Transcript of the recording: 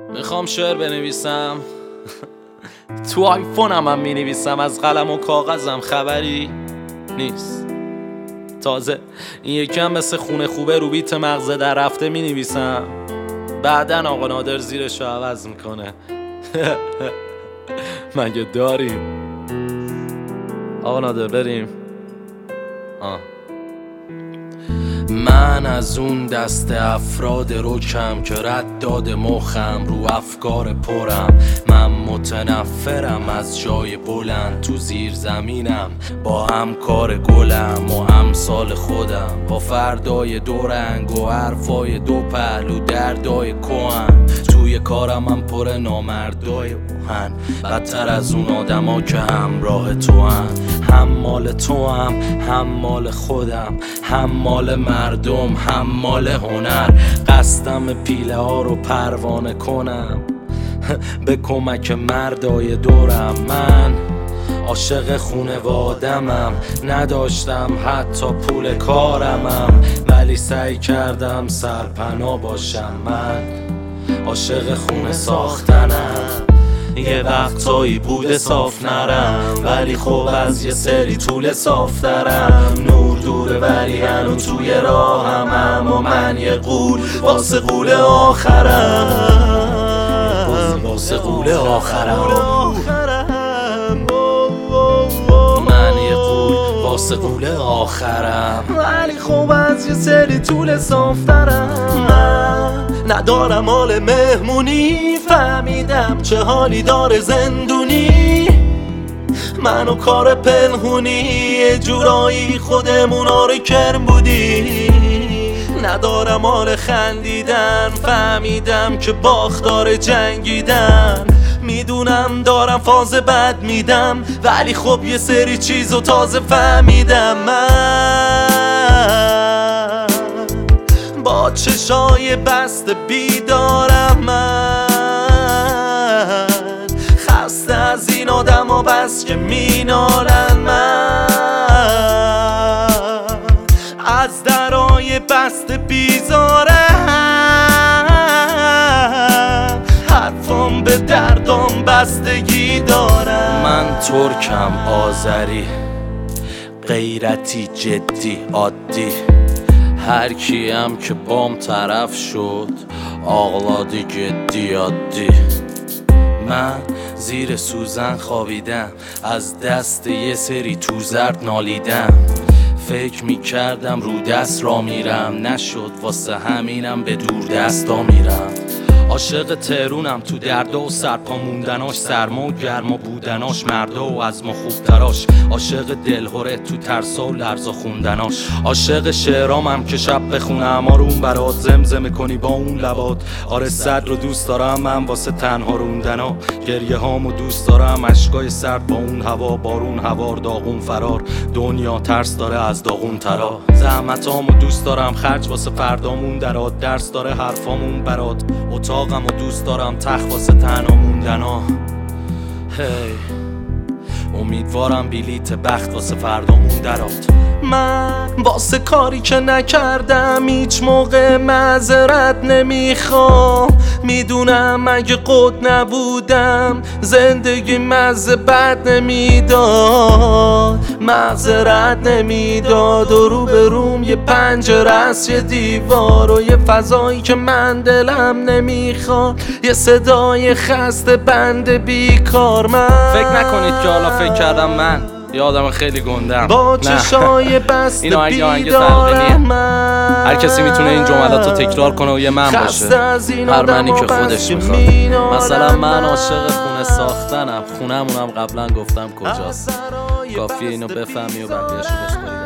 میخوام شعر بنویسم تو آیفونم هم مینویسم، از قلم و کاغذم خبری نیست. تازه این یکم مثل خونه خوبه رو بیت مغزه در رفته مینویسم، بعدن آقا نادر زیرشو عوض میکنه. مگه داریم؟ آقا نادر بریم. من از اون دست افراد رکم که رد داد مخم رو افکار پرم. من متنفرم از جای بلند، تو زیر زمینم با همکار گلم و امثال خودم، با فردای دو رنگ و حرفای دو پهلو دردای کهن. توی کارم من پر نامردای اوهن، بدتر از اون آدما که همراه تو هم مال تو هم مال خودم، هم مال مردم، هم مال هنر. قصدم پیله ها رو پروانه کنم به کمک مردای دورم. من عاشق خونوادمم، نداشتم حتی پول کارمم، ولی سعی کردم سرپناه باشم. من عاشق خونه ساختنم، یه وقتایی بوده صاف نرم، ولی خب از یه سری طول صافترم. نور دوره ولی هنو توی راهم، و من یه غول واسه غول آخرم، واسه غول آخرم. من یه غول واسه غول آخرم، ولی خب از یه سری طول صافترم. من ندارم حال مهمونی، فهمیدم چه حالی داره زندونی. منو کار پنهونی، یه جورایی خودمونا رو کرم بودی. ندارم حال خندیدن، فهمیدم که باختار جنگیدن. میدونم دارم فاز بد میدم، ولی خب یه سری چیزو تازه فهمیدم. من با چشای بسته بیدارم، من خسته از این آدم ها بس که مینالن. من از درای بسته بیزارم، حرفم به دردم بستگی دارم. من ترکم، آذری، غیرتی، جدی، عادی. هر کیم که بام طرف شد آغلادی جدی عادی. من زیر سوزن خوابیدم، از دست یه سری تو زرد نالیدم. فکر میکردم رو دست را میرم، نشد واسه همینم به دور دستا میرم. عاشق تهرونم، تو دردا و سرپا موندناش، سرما و گرما بودناش، مردا و از ما خوبتراش. عاشق دلهوره تو ترسا و لرزا خوندناش. عاشق شعرامم که شب بخونم آروم برات، زمزمه کنی با اون لبات. آره صد رو دوست دارم من واسه تنها روندنا، گریه هامو دوست دارم، اشکای سرد با اون هوا، بارون هوار، داغون فرار. دنیا ترس داره از داغون ترا، زحمتامو دوست دارم، خرج واسه فردامون درات. درس داره حرفامون برات، اتاقمو دوست دارم، تخت واسه تنها موندنا. امیدوارم بلیت بخت واسه فردامون درات. من واسه کاری که نکردم هیچ موقع معذرت نمیخوام. میدونم اگه قد نبودم زندگی مزه بد نمیداد، معذرت نمیداد. و رو به روم یه پنجره است، یه دیوار و یه فضایی که من دلم نمیخواد، یه صدای خسته بند بیکار. من فکر نکنید که حالا فکر کردم من یه آدم خیلی گندم، با چشای بسته بیدارم. هر کسی میتونه این جملات رو تکرار کنه و یه من باشه، هر منی که خودش میخواد. مثلا من عاشق خونه ساختنم، خونمونم قبلا گفتم کجاست، کافیه اینو بفهمی و بقیه‌شو بسپاری.